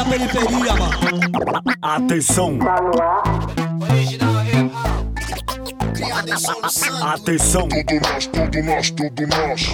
periferia, mano. Atenção. Original hip hop. Criado em São Santo. Atenção. Tudo nós.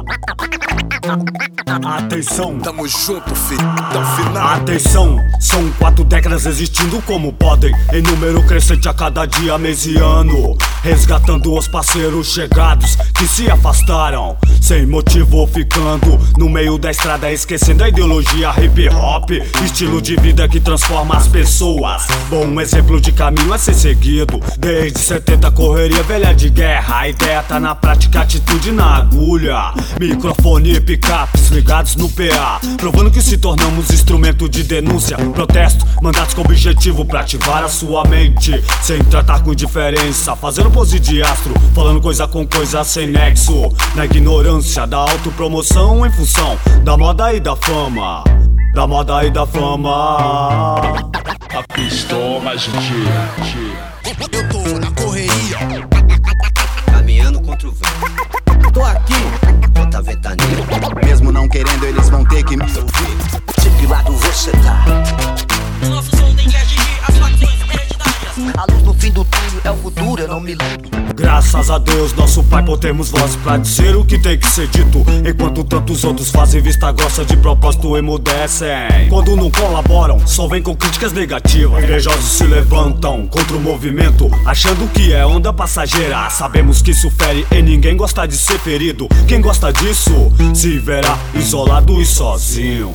Atenção. Tamo junto, filho, até o final. Atenção, são 4 décadas existindo como podem, em número crescente a cada dia, mês e ano, resgatando os parceiros chegados que se afastaram, sem motivo ficando no meio da estrada, esquecendo a ideologia hip hop, estilo de vida que transforma as pessoas. Bom exemplo de caminho a ser seguido, desde 70 correria velha de guerra, a ideia tá na prática, atitude na agulha, microfone e picapes ligados no PA, provando que se tornamos instrumento de denúncia, protesto, mandatos com objetivo pra ativar a sua mente, sem tratar com indiferença, fazendo pose de astro, falando coisa com coisa sem nexo, na ignorância da autopromoção em função da moda e da fama, da moda e da fama. A pistola, gente. Eu tô na correria, caminhando contra o vento. Tô aqui, contra a ventania. mesmo não querendo, eles vão ter que me ouvir. De que lado você tá? O nosso som tem que atingir as facções hereditárias. A luz no fim do túnel é o futuro, eu não me lembro. Graças a Deus, nosso Pai, podemos voz pra dizer o que tem que ser dito, enquanto tantos outros fazem vista grossa de propósito e emudecem. Quando não colaboram, só vem com críticas negativas. Invejosos se levantam contra o movimento, achando que é onda passageira. Sabemos que isso fere e ninguém gosta de ser ferido. Quem gosta disso se verá isolado e sozinho.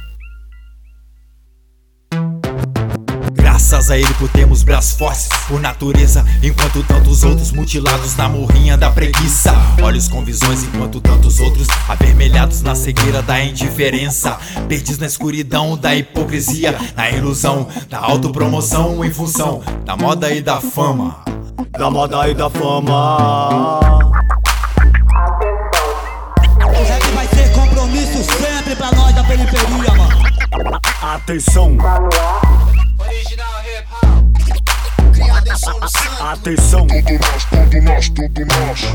Graças a ele por termos braços fortes por natureza, enquanto tantos outros mutilados na morrinha da preguiça, olhos com visões enquanto tantos outros avermelhados na cegueira da indiferença, perdidos na escuridão da hipocrisia, na ilusão da autopromoção em função da moda e da fama, da moda e da fama. O rap vai ser compromisso sempre pra nós da periferia, mano. Atenção. Original hip hop. Criado em São Santo. Atenção. Tudo nós.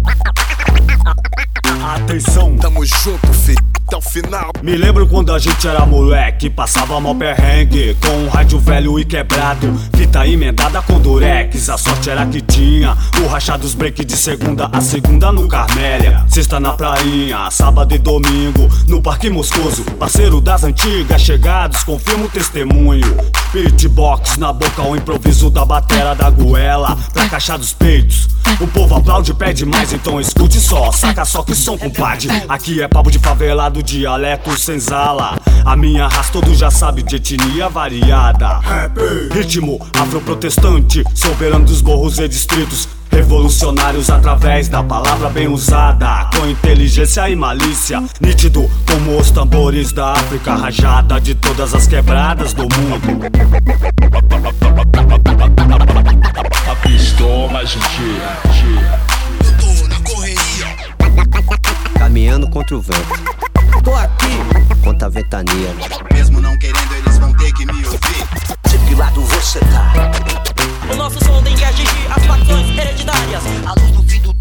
Atenção. Tamo junto, filho, até o final. Me lembro quando a gente era moleque, passava mó perrengue, com um rádio velho e quebrado, fita emendada com durex. A sorte era que tinha o rachados break de segunda a segunda no Carmélia, sexta na prainha, sábado e domingo no Parque Moscoso. Parceiro das antigas, chegados, confirma o testemunho. Beatbox na boca, o improviso da batera da goela pra caixa dos peitos. O povo aplaude, pede mais, então escute só, saca só que som, compadre. Aqui é papo de favelado, dialeto senzala. A minha raça todo já sabe, de etnia variada. Ritmo afroprotestante, soberano dos morros e distritos. Revolucionários através da palavra bem usada, com inteligência e malícia, nítido como os tambores da África, rajada de todas as quebradas do mundo. A pistola, gente. Eu tô na correria, Caminhando contra o vento. Tô aqui, contra a ventania. mesmo não querendo, eles vão ter que me ouvir. De que lado você tá? O nosso som tem que atingir as facções hereditárias. A luz no fim do